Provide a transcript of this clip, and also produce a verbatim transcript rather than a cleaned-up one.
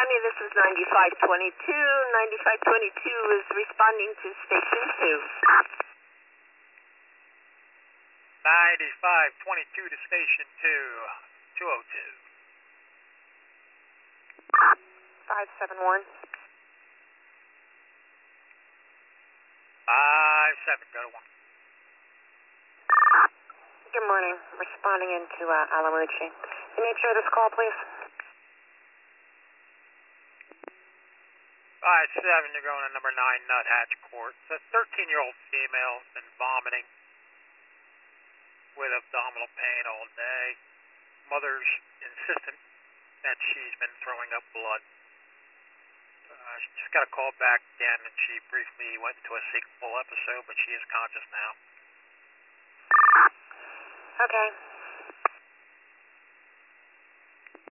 County, this is ninety-five twenty-two. ninety-five twenty-two is responding to Station two. ninety-five twenty-two to Station two. two oh two. five seven one. five seven, go to one. Good morning. Responding into uh, Alamucci. The nature of this call, please. five seven, you're going to number nine Nuthatch Court. It's a thirteen-year-old female has been vomiting with abdominal pain all day. Mother's insistent that she's been throwing up blood. Uh, she just got a call back again, and she briefly went into a sequel episode, but she is conscious now. Okay.